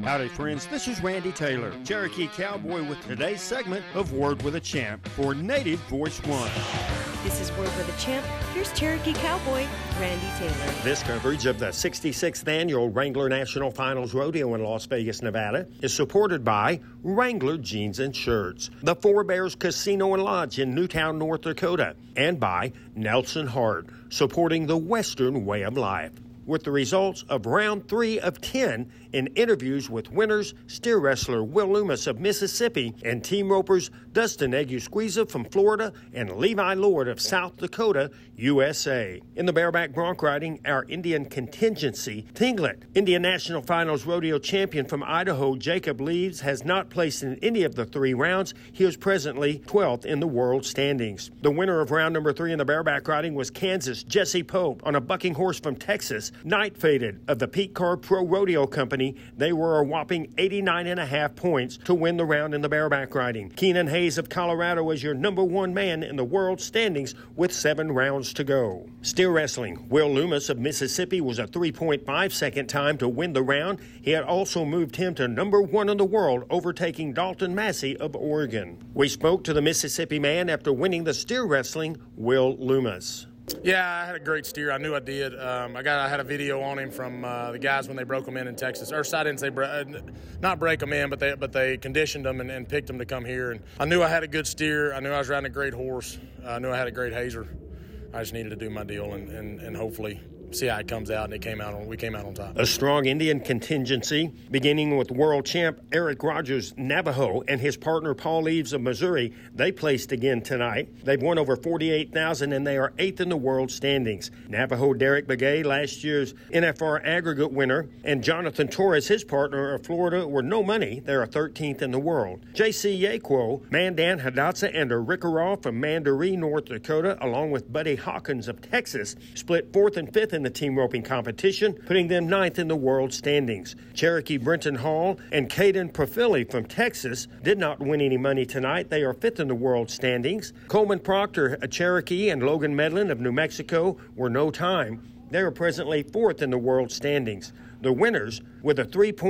Howdy, friends. This is Randy Taylor, Cherokee Cowboy, with today's segment of Word with a Champ for Native Voice One. This is Word with a Champ. Here's Cherokee Cowboy, Randy Taylor. This coverage of the 66th Annual Wrangler National Finals Rodeo in Las Vegas, Nevada is supported by Wrangler Jeans and Shirts, the Four Bears Casino and Lodge in Newtown, North Dakota, and by Nelson Hart, supporting the Western way of life. With the results of round 3 of 10 in interviews with winners, steer wrestler Will Loomis of Mississippi and team ropers Dustin Egusquiza from Florida and Levi Lord of South Dakota, USA. In the bareback bronc riding, our Indian contingency, Tinglet, Indian National Finals Rodeo champion from Idaho, Jacob Leaves, has not placed in any of the 3 rounds. He is presently 12th in the world standings. The winner of round number 3 in the bareback riding was Kansas' Jesse Pope on a bucking horse from Texas, Night Faded of the Pete Carr Pro Rodeo Company. They were a whopping 89.5 points to win the round in the bareback riding. Keenan Hayes of Colorado is your number 1 man in the world standings with 7 rounds to go. Steer wrestling, Will Loomis of Mississippi was a 3.5 second time to win the round. He had also moved him to number 1 in the world, overtaking Dalton Massey of Oregon. We spoke to the Mississippi man after winning the steer wrestling, Will Loomis. Yeah, I had a great steer. I knew I did. I had a video on him from the guys when they broke him in Texas. Or I didn't say not break them in, but they conditioned them and picked them to come here. And I knew I had a good steer. I knew I was riding a great horse. I knew I had a great hazer. I just needed to do my deal and hopefully see how it comes out, and we came out on top. A strong Indian contingency, beginning with world champ Eric Rogers Navajo and his partner Paul Eves of Missouri. They placed again tonight. They've won over 48,000, and they are 8th in the world standings. Navajo Derek Begay, last year's NFR aggregate winner, and Jonathan Torres, his partner of Florida, were no money. They are 13th in the world. J.C. Yaquo, Mandan Hidatsa, and Arikaraw from Mandaree, North Dakota, along with Buddy Hawkins of Texas, split 4th and 5th in the team roping competition, putting them 9th in the world standings. Cherokee Brenton Hall and Caden Profili from Texas did not win any money tonight. They are 5th in the world standings. Coleman Proctor, a Cherokee, and Logan Medlin of New Mexico were no time. They are presently 4th in the world standings. The winners, with a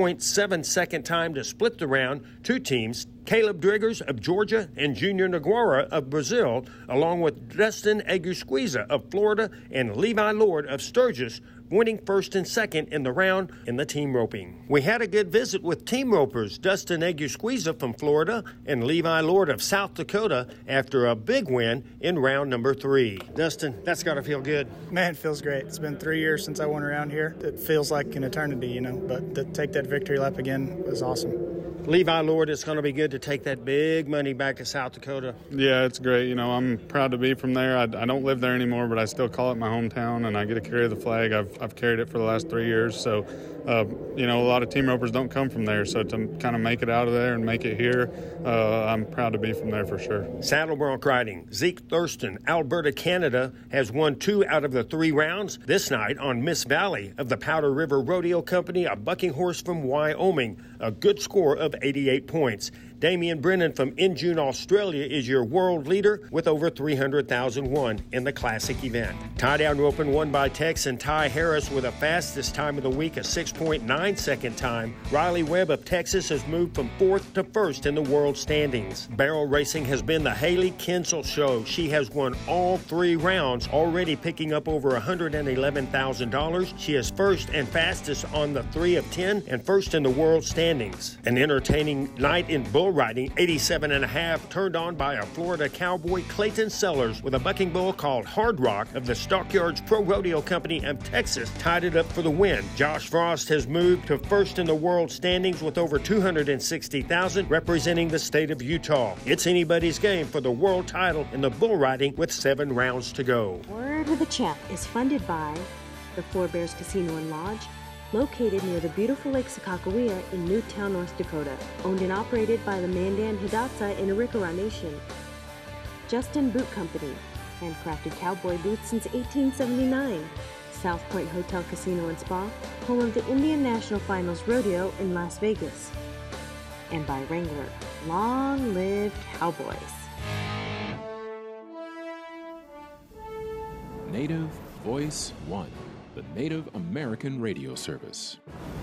3.7 second time to split the round, 2 teams, Caleb Driggers of Georgia and Junior Naguara of Brazil, along with Dustin Egusquiza of Florida and Levi Lord of Sturgis, winning 1st and 2nd in the round in the team roping. We had a good visit with team ropers Dustin Egusquiza from Florida and Levi Lord of South Dakota after a big win in round number 3. Dustin, that's got to feel good. Man, it feels great. It's been 3 years since I won around here. It feels like an eternity, but to take that victory lap again was awesome. Levi Lord, it's going to be good to take that big money back to South Dakota. Yeah, it's great. I'm proud to be from there. I don't live there anymore, but I still call it my hometown, and I get to carry the flag. I've carried it for the last 3 years. So, a lot of team ropers don't come from there. So to kind of make it out of there and make it here, I'm proud to be from there for sure. Saddle bronc riding. Zeke Thurston, Alberta, Canada, has won 2 out of the 3 rounds this night on Miss Valley of the Powder River Rodeo Company, a bucking horse from Wyoming. A good score of 88 points. Damian Brennan from Injune, Australia is your world leader with over 300,000 won in the classic event. Tie-down roping won by Texan Ty Harris with a fastest time of the week, a 6.9 second time. Riley Webb of Texas has moved from 4th to 1st in the world standings. Barrel racing has been the Haley Kinsel show. She has won all 3 rounds, already picking up over $111,000. She is 1st and fastest on the 3 of 10 and 1st in the world standings. An entertaining night in bull riding, 87.5, turned on by a Florida cowboy, Clayton Sellers, with a bucking bull called Hard Rock of the Stockyards Pro Rodeo Company of Texas, tied it up for the win. Josh Frost has moved to 1st in the world standings with over $260,000, representing the state of Utah. It's anybody's game for the world title in the bull riding with 7 rounds to go. Word with a Champ is funded by the Four Bears Casino and Lodge, located near the beautiful Lake Sakakawea in Newtown, North Dakota. Owned and operated by the Mandan Hidatsa in Arikaraw Nation. Justin Boot Company, handcrafted cowboy boots since 1879. South Point Hotel Casino and Spa, home of the Indian National Finals Rodeo in Las Vegas. And by Wrangler, long live cowboys. Native Voice One, the Native American radio service.